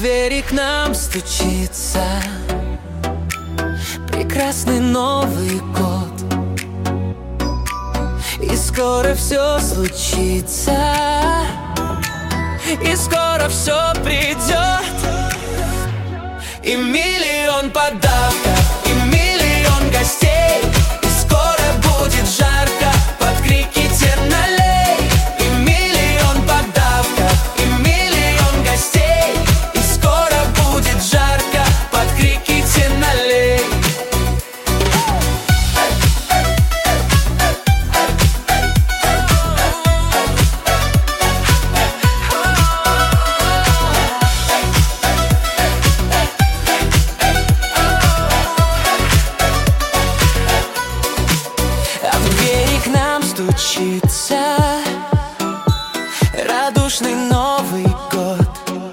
двери к нам стучится прекрасный Новый год, и скоро все случится, и скоро все придет. И миллион подарков, и миллион гостей, и скоро будет жарко под крики «Те налей!». И миллион подарков, и миллион гостей, и скоро будет жарко под крики «Те налей!». Стучится радушный Новый год,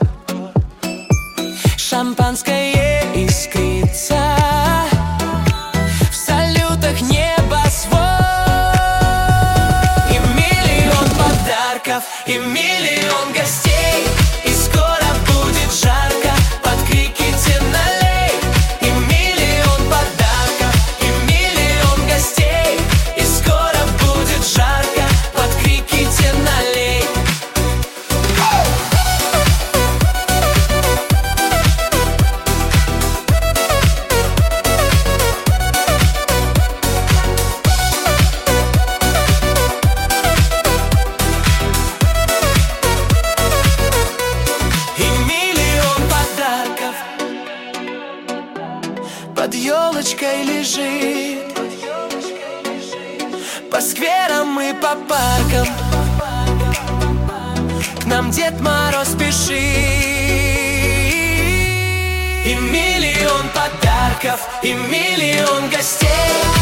шампанское искрится в салютах небосвод. И миллион подарков, и миллион гостей, и скоро будет жарко под крики «Те налей!». И миллион подарков, и миллион гостей, и скоро будет жарко под крики «Те налей!». И миллион подарков под елочкой лежит, по скверам и по паркам к нам Дед Мороз спешит. И миллион подарков, и миллион гостей,